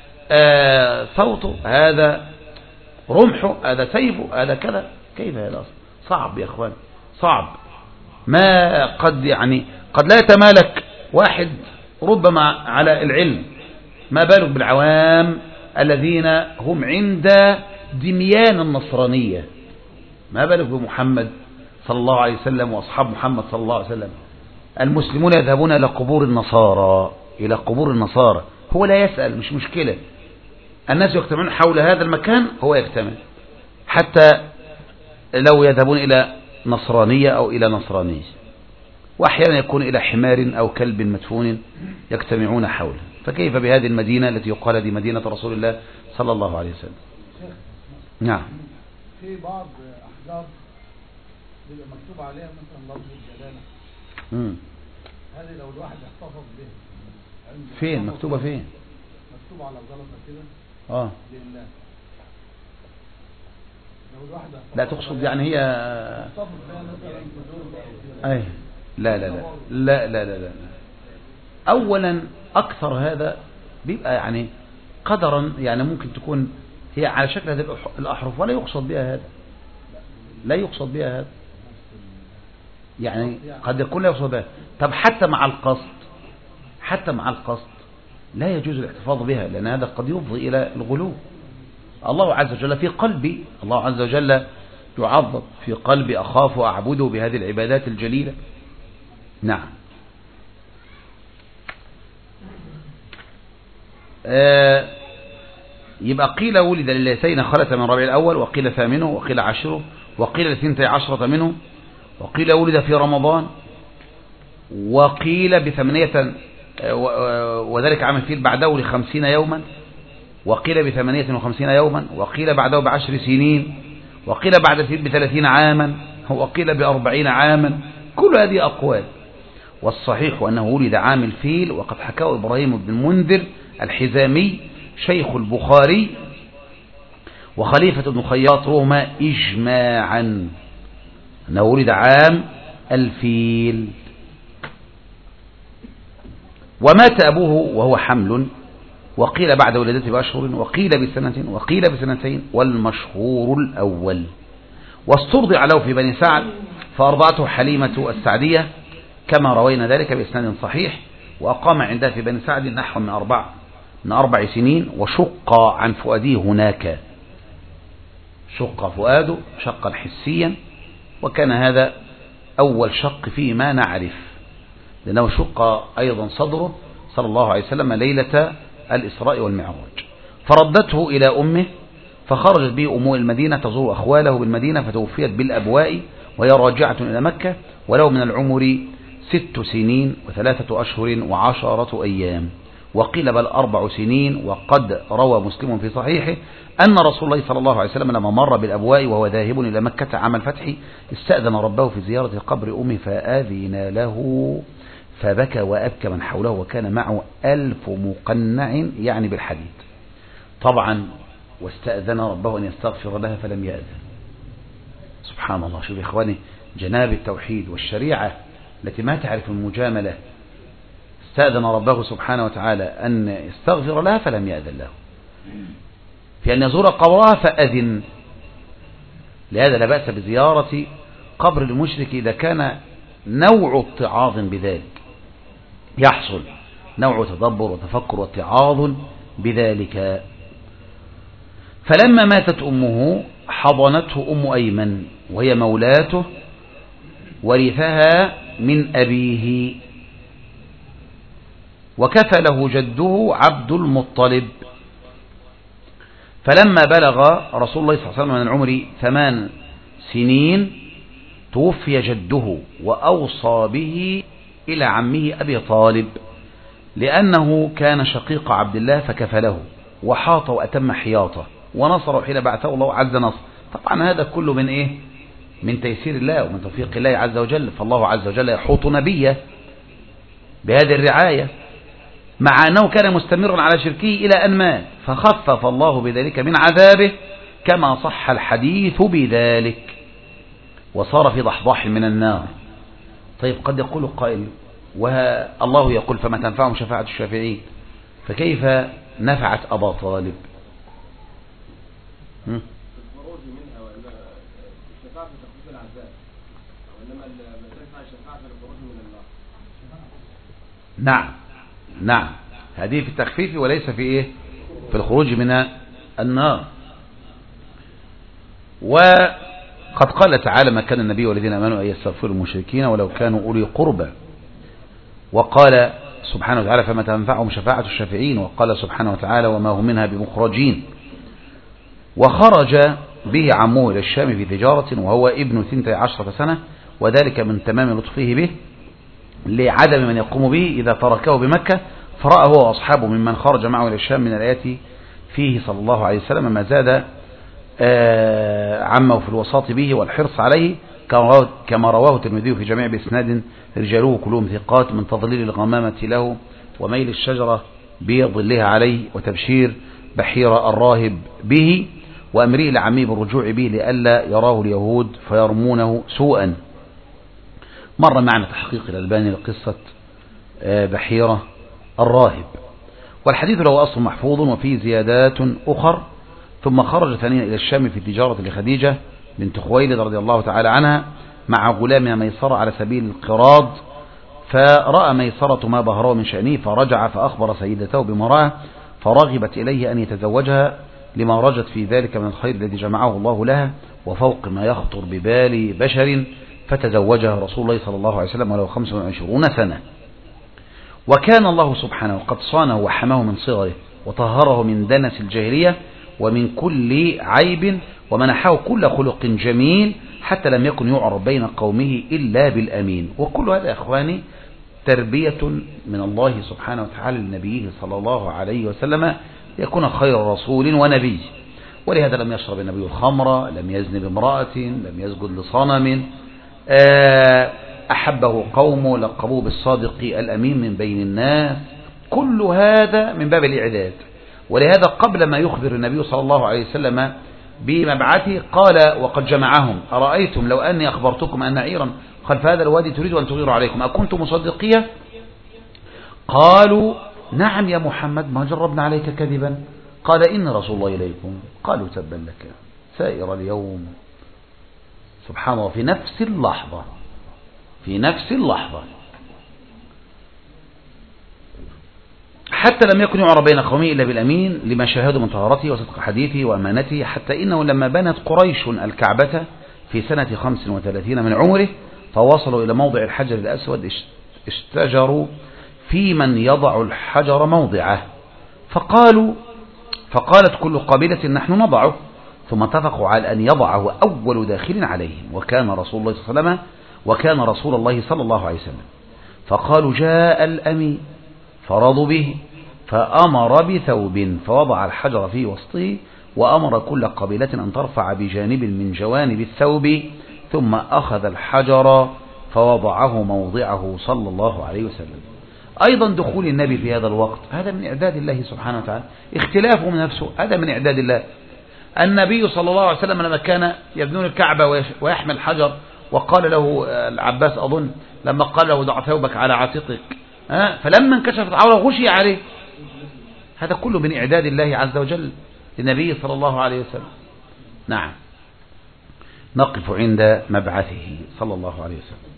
[SPEAKER 1] آه صوته، هذا رمحه، هذا سيفه، هذا كذا. كيف هذا أصلا؟ صعب يا أخوان، صعب. ما قد يعني قد لا يتمالك واحد ربما على العلم، ما بالك بالعوام الذين هم عند دميان النصرانية، ما بالك بمحمد صلى الله عليه وسلم وأصحاب محمد صلى الله عليه وسلم. المسلمون يذهبون إلى قبور النصارى، إلى قبور النصارى، هو لا يسأل، مش مشكلة، الناس يجتمعون حول هذا المكان، هو يجتمع. حتى لو يذهبون إلى نصرانية أو إلى نصرانية، وأحيانا يكون إلى حمار أو كلب مدفون يجتمعون حوله. فكيف بهذه المدينة التي يقال دي مدينة رسول الله صلى الله عليه وسلم؟ نعم.
[SPEAKER 2] في بعض أحجار بيبقى مكتوب عليها مثلا لفظ الجلالة،
[SPEAKER 1] امم
[SPEAKER 2] هذه لو الواحد احتفظ بها
[SPEAKER 1] فين مكتوبة؟ فين
[SPEAKER 2] مكتوب على الزلطة كده؟
[SPEAKER 1] اه
[SPEAKER 2] لله. لو الواحد
[SPEAKER 1] لا تقصد يعني هي
[SPEAKER 2] احتفظ بها مثلا
[SPEAKER 1] اي لا لا لا لا لا لا لا اولا اكثر هذا بيبقى يعني قدرا، يعني ممكن تكون هي على شكل هذه الاحرف ولا يقصد بها هذا، لا يقصد بها هذا، يعني قد يكون لا يقصد بها. طب حتى مع القصد، حتى مع القصد لا يجوز الاحتفاظ بها، لأن هذا قد يفضي إلى الغلو. الله عز وجل في قلبي، الله عز وجل يعظم في قلبي، أخاف وأعبده بهذه العبادات الجليلة. نعم. آه يبقى قيل ولد لليتين خلة من ربيع الأول، وقيل ثامنه، وقيل عشره، وقيل لثنتي عشرة منه، وقيل ولد في رمضان، وقيل بثمانية وذلك عام الفيل بعده لخمسين يوما، وقيل بثمانية وخمسين يوما، وقيل بعده بعشر سنين، وقيل بعد الفيل بثلاثين عاما، وقيل بأربعين عاما. كل هذه أقوال، والصحيح أنه ولد عام الفيل، وقد حكاه إبراهيم بن المنذر الحزامي شيخ البخاري وخليفة ابن خياط روما إجماعا أنه ولد عام الفيل. ومات أبوه وهو حمل، وقيل بعد ولادته بأشهر، وقيل بسنة، وقيل بسنتين، والمشهور الأول. واسترضع له في بني سعد فأرضعته حليمة السعدية كما روينا ذلك بإسناد صحيح، وأقام عندها في بني سعد نحو من أربع من أربع سنين، وشق عن فؤاده هناك، شق فؤاده شقا حسيا، وكان هذا أول شق فيه ما نعرف، لأنه شق أيضا صدره صلى الله عليه وسلم ليلة الإسراء والمعراج. فردته إلى أمه، فخرجت به أمه المدينة تزور أخواله بالمدينة، فتوفيت بالأبواء وهي راجعة إلى مكة، ولو من العمر ست سنين وثلاثة أشهر وعشرة أيام، وقيل بل أربع سنين. وقد روى مسلم في صحيحه أن رسول الله صلى الله عليه وسلم لما مر بالأبواء وهو ذاهب إلى مكة عام الفتح استأذن ربه في زيارة قبر أمه فأذن له، فبكى وأبكى من حوله، وكان معه ألف مقنع يعني بالحديد طبعا، واستأذن ربه أن يستغفر لها فلم يأذن. سبحان الله. شوف يا إخواني جناب التوحيد والشريعة التي ما تعرف المجاملة، استأذن ربه سبحانه وتعالى أن يستغفر لها فلم يأذن له، في أن يزور قبرها فأذن. لهذا لا بأس بزيارة قبر المشرك إذا كان نوع اتعاظ بذلك، يحصل نوع تدبر وتفكر واتعاظ بذلك. فلما ماتت أمه حضنته أم أيمن وهي مولاته، ورثها من أبيه، وكفله جده عبد المطلب. فلما بلغ رسول الله صلى الله عليه وسلم من العمر ثمان سنين توفي جده، وأوصى به إلى عمه أبي طالب لأنه كان شقيق عبد الله، فكفله وحاط وأتم حياطه ونصره حين بعثه الله عز نصر. طبعا هذا كله من إيه؟ من تيسير الله ومن توفيق الله عز وجل، فالله عز وجل يحوط نبيه بهذه الرعاية، مع أنه كان مستمرا على شركه إلى أن مات، فخفف الله بذلك من عذابه كما صح الحديث بذلك، وصار في ضحضاح من النار. طيب قد يقول قائل والله يقول فما تنفعهم شفاعة الشافعين، فكيف نفعت أبا طالب؟ نعم نعم، هذه في التخفيف وليس في إيه؟ في الخروج من النار. وقد قال تعالى ما كان النبي والذين آمنوا أن يستغفروا المشركين ولو كانوا أولي قربى، وقال سبحانه وتعالى فما تنفعهم شفاعة الشافعين، وقال سبحانه وتعالى وما هم منها بمخرجين. وخرج به عمه إلى الشام في تجارة وهو ابن ثنتي عشرة سنة، وذلك من تمام لطفه به لعدم من يقوم به إذا تركه بمكة، فرأى هو وأصحابه ممن خرج معه إلى الشام من الآيات فيه صلى الله عليه وسلم ما زاد عمه في الوساط به والحرص عليه، كما رواه الترمذي في جميع بإسناد رجاله كلهم ثقات، من تضليل الغمامة له وميل الشجرة بظلها عليه وتبشير بحير الراهب به، وأمره لعمه بالرجوع به لئلا يراه اليهود فيرمونه سوءا. مر معنا تحقيق الألباني لقصة بحيرة الراهب، والحديث له أصل محفوظ وفيه زيادات أخر. ثم خرج ثانيا إلى الشام في تجارة لخديجة بنت خويلد رضي الله تعالى عنها مع غلامها ميسرة على سبيل القراض، فرأى ميسرة ما بهره من شأنه، فرجع فأخبر سيدته بمراه، فرغبت إليه أن يتزوجها لما رجت في ذلك من الخير الذي جمعه الله لها وفوق ما يخطر ببال بشر، فتزوجها رسول الله صلى الله عليه وسلم وله خمس وعشرون سنة. وكان الله سبحانه قد صانه وحماه من صغره وطهره من دنس الجاهلية ومن كل عيب، ومنحه كل خلق جميل، حتى لم يكن يعرف بين قومه إلا بالأمين. وكل هذا يا أخواني تربية من الله سبحانه وتعالى لنبيه صلى الله عليه وسلم يكون خير رسول ونبي. ولهذا لم يشرب النبي الخمر، لم يزن بامرأة، لم يسجد لصنم، أحبه قومه، لقبوه بالصادق الأمين من بين الناس. كل هذا من باب الإعداد. ولهذا قبل ما يخبر النبي صلى الله عليه وسلم بمبعثه قال وقد جمعهم أرأيتم لو أني أخبرتكم أن عيرا خلف هذا الوادي تريد أن تغير عليكم أكنتم مصدقية؟ قالوا نعم يا محمد ما جربنا عليك كذبا. قال إن رسول الله إليكم. قالوا تبا لك سائر اليوم. سبحان الله، في نفس اللحظة في نفس اللحظة حتى لم يكن يعرف بين قومه إلا بالأمين لما شاهدوا من طهارته وصدق حديثه وأمانته، حتى إنه لما بنت قريش الكعبة في سنة خمس وثلاثين من عمره فوصلوا إلى موضع الحجر الأسود اشتجروا في من يضع الحجر موضعه، فقالوا فقالت كل قبيلة نحن نضعه، ثم اتفقوا على أن يضعه أول داخل عليهم، وكان رسول الله صلى الله عليه وسلم وكان رسول الله صلى الله عليه وسلم. فقالوا جاء الأمين، فرضوا به، فأمر بثوب فوضع الحجر في وسطه، وأمر كل قبيلة أن ترفع بجانب من جوانب الثوب، ثم أخذ الحجر فوضعه موضعه صلى الله عليه وسلم. أيضا دخول النبي في هذا الوقت هذا من إعداد الله سبحانه وتعالى، اختلافه من نفسه هذا من إعداد الله. النبي صلى الله عليه وسلم لما كان يبنون الكعبة ويحمل حجر، وقال له العباس أظن لما قال له ضع ثوبك على عاتقك، فلما انكشفت عوره غشي عليه، هذا كله من إعداد الله عز وجل للنبي صلى الله عليه وسلم. نعم، نقف عند مبعثه صلى الله عليه وسلم.